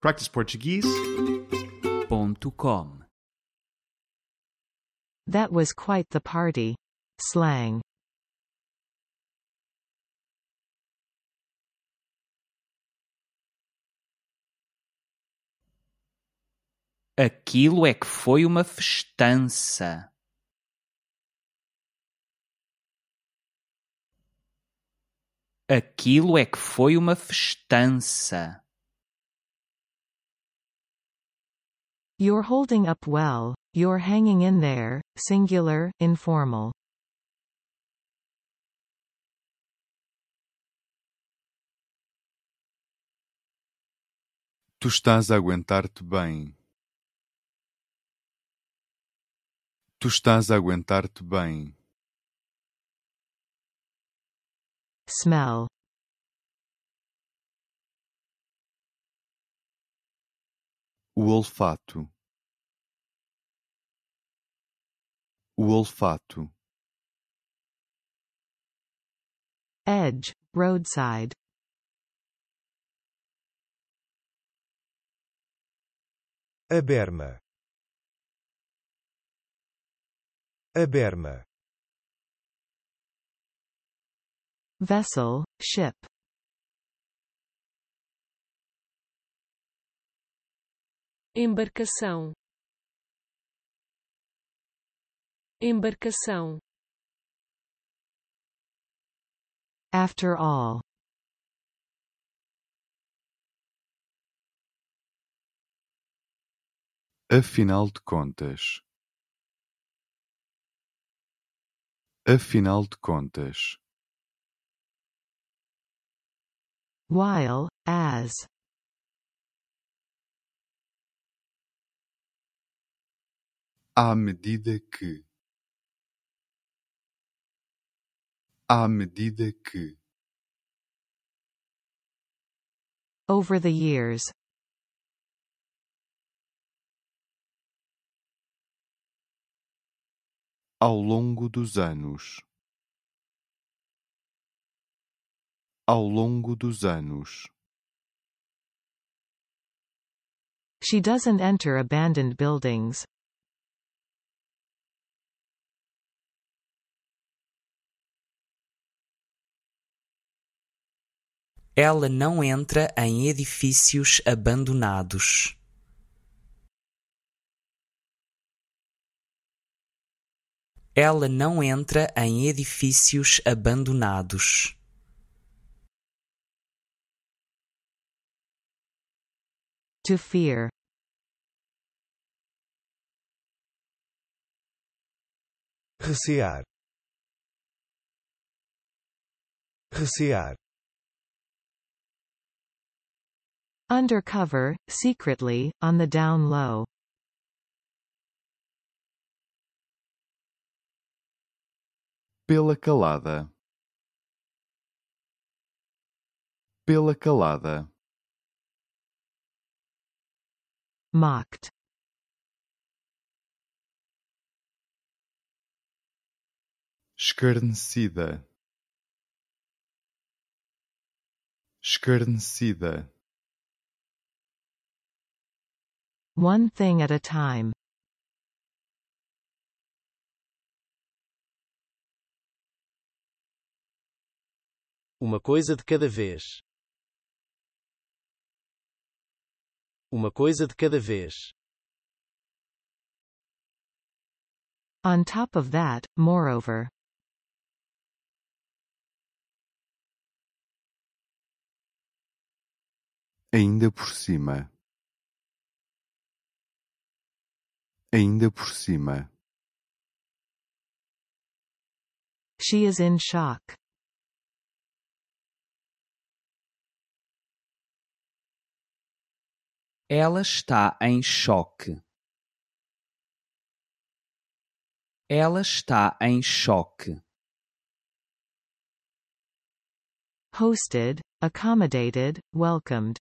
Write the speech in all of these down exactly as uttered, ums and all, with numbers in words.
practice portuguese ponto com. That was quite the party. Slang. Aquilo é que foi uma festança. Aquilo é que foi uma festança. You're holding up well. You're hanging in there. Singular, informal. Tu estás a aguentar-te bem. Tu estás a aguentar-te bem. Smell. O olfato. O olfato. Edge, roadside. A berma. A berma. Vessel, ship. Embarcação. Embarcação. After all. Afinal de contas. Afinal de contas. While, as. À medida que. À medida que. Over the years. Ao longo dos anos. Ao longo dos anos. She doesn't enter abandoned buildings. Ela não entra em edifícios abandonados. Ela não entra em edifícios abandonados. To fear. Recear. Recear. Undercover, secretly, on the down low. Pela calada. Pela calada. Mocked. Escarnecida. Escarnecida. One thing at a time. Uma coisa de cada vez. Uma coisa de cada vez. On top of that, moreover. Ainda por cima. Ainda por cima. She is in shock. Ela está em choque. Ela está em choque. Hosted, accommodated, welcomed.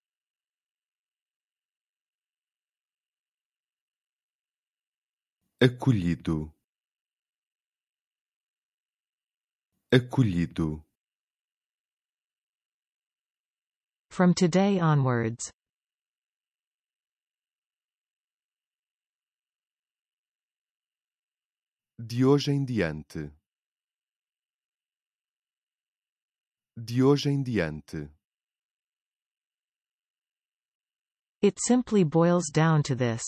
Acolhido. Acolhido. From today onwards. De hoje em diante. De hoje em diante. It simply boils down to this.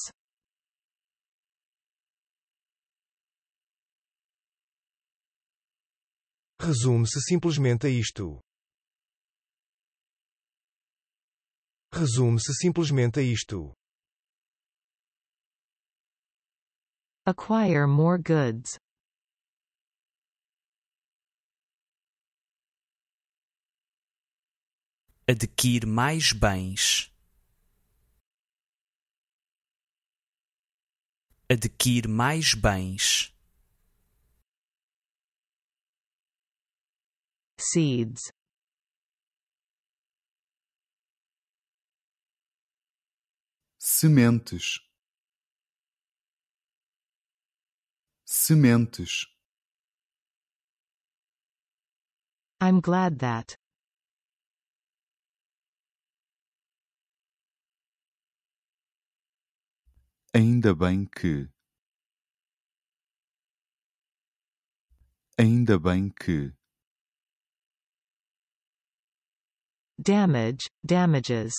Resume-se simplesmente a isto. Resume-se simplesmente a isto. Acquire more goods. Adquire mais bens. Adquire mais bens. Seeds. Sementes. Sementes. I'm glad that. Ainda bem que. Ainda bem que. Damage, damages.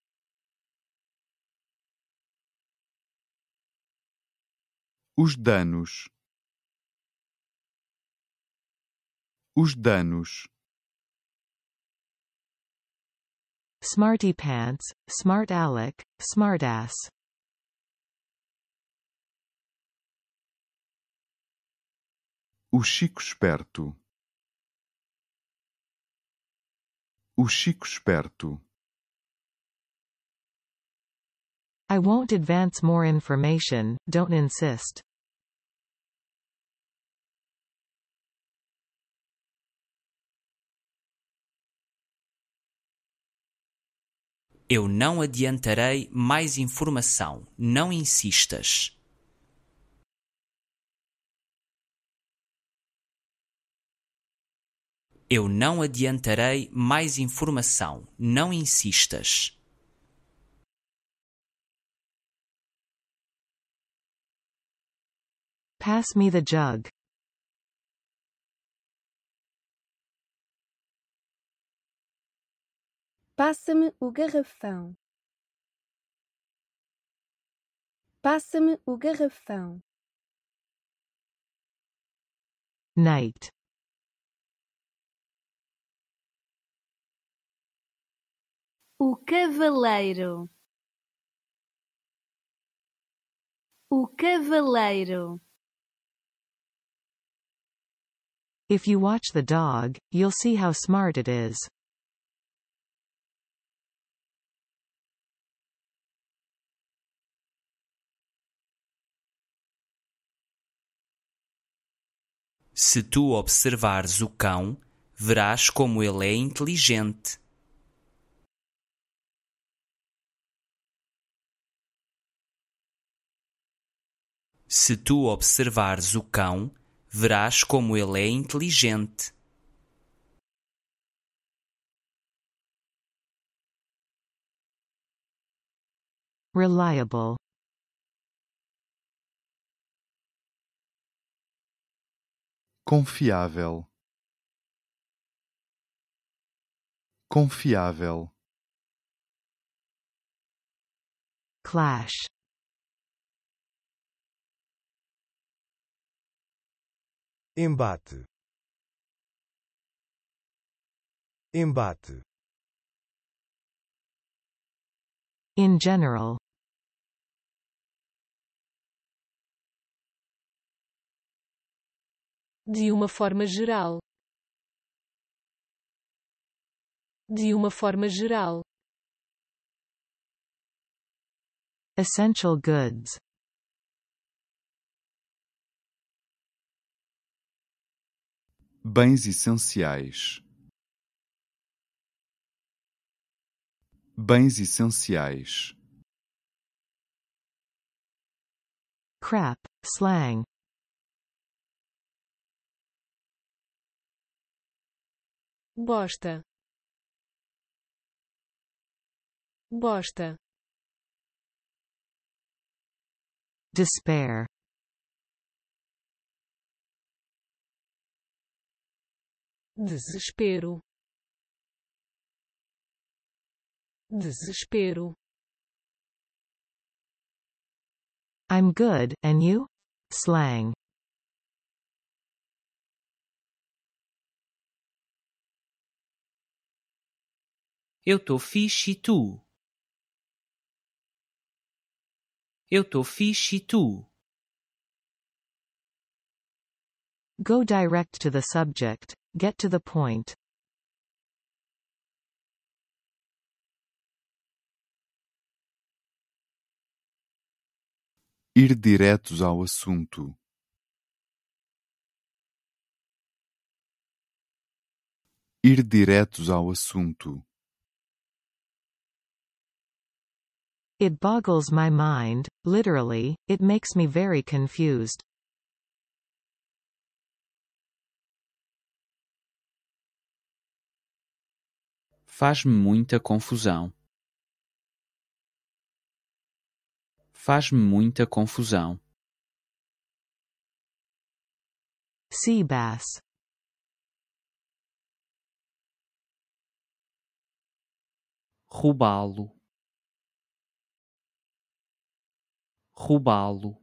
Os danos. Os danos. Smarty pants, smart aleck, smartass. O Chico esperto. O Chico esperto. I won't advance more information, don't insist. Eu não adiantarei mais informação. Não insistas. Eu não adiantarei mais informação. Não insistas. Pass me the jug. Passa-me o garrafão. Passa-me o garrafão. Knight. O cavaleiro. O cavaleiro. If you watch the dog, you'll see how smart it is. Se tu observares o cão, verás como ele é inteligente. Se tu observares o cão, verás como ele é inteligente. Reliable. Confiável. Confiável. Clash. Embate. Embate. In general. De uma forma geral. De uma forma geral. Essential goods. Bens essenciais. Bens essenciais. Crap, slang. Bosta. Bosta. Despair. Desespero. Desespero. I'm good, and you? Slang. Eu tô fixe e tu? Eu tô fixe e tu? Go direct to the subject. Get to the point. Ir diretos ao assunto. Ir diretos ao assunto. It boggles my mind, literally, it makes me very confused. Faz-me muita confusão. Faz-me muita confusão. Sea bass. Roubá-lo. Roubá-lo.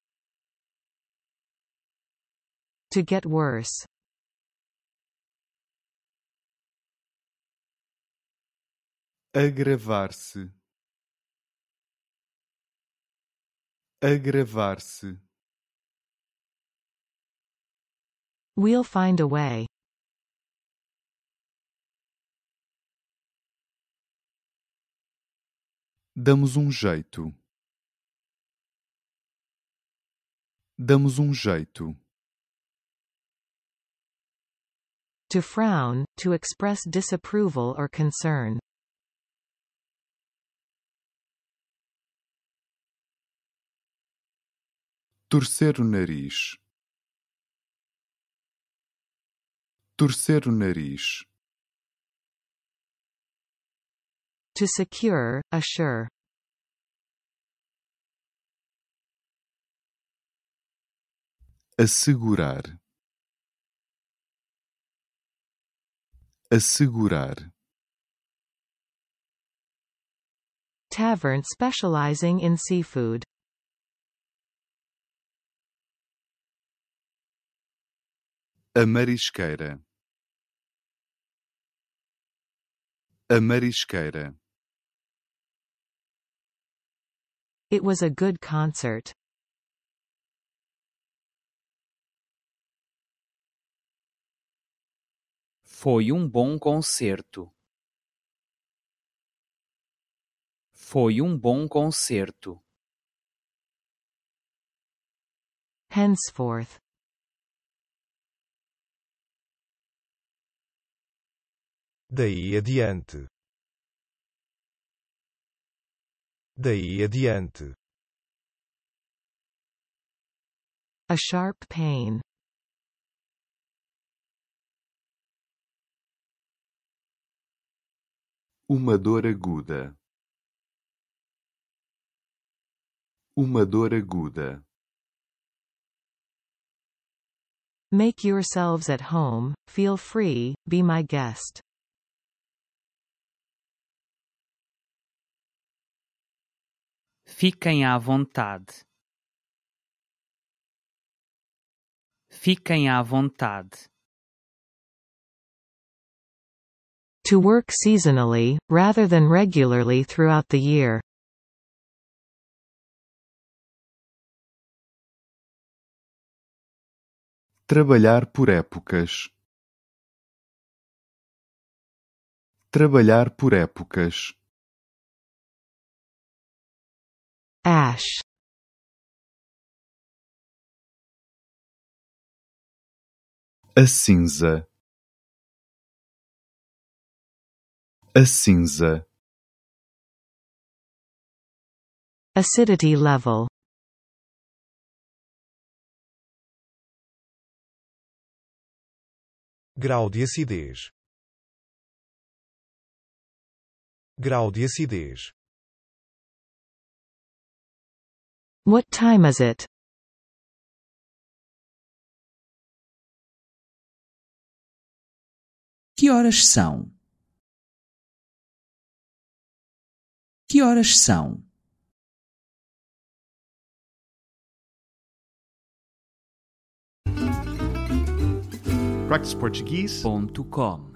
To get worse. Agravar-se. Agravar-se. We'll find a way. Damos um jeito. Damos um jeito. To frown, to express disapproval or concern. Torcer o nariz. Torcer o nariz. To secure, assure. Assegurar. Assegurar. Tavern specializing in seafood. A marisqueira. A marisqueira. It was a good concert. Foi um bom concerto. Foi um bom concerto. Henceforth. Daí adiante. Daí adiante. A sharp pain. Uma dor aguda. Uma dor aguda. Make yourselves at home, feel free, be my guest. Fiquem à vontade. Fiquem à vontade. To work seasonally, rather than regularly throughout the year. Trabalhar por épocas. Trabalhar por épocas. Ash. A cinza. A cinza. Acidity level. Grau de acidez. Grau de acidez. What time is it? Que horas são? Que horas são? practice portuguese ponto com